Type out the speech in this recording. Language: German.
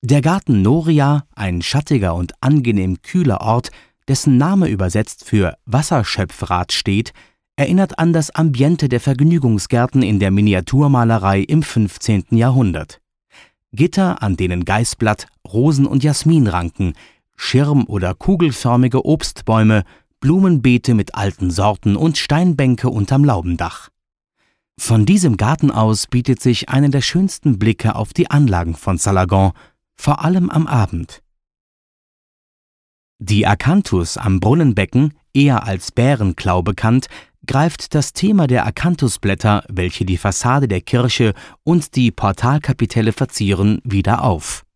Der Garten Noria, ein schattiger und angenehm kühler Ort, dessen Name übersetzt für Wasserschöpfrad steht, erinnert an das Ambiente der Vergnügungsgärten in der Miniaturmalerei im 15. Jahrhundert. Gitter, an denen Geißblatt, Rosen- und Jasmin ranken, schirm- oder kugelförmige Obstbäume, Blumenbeete mit alten Sorten und Steinbänke unterm Laubendach. Von diesem Garten aus bietet sich einer der schönsten Blicke auf die Anlagen von Salagon, vor allem am Abend. Die Akanthus am Brunnenbecken, eher als Bärenklau bekannt, greift das Thema der Akanthusblätter, welche die Fassade der Kirche und die Portalkapitelle verzieren, wieder auf.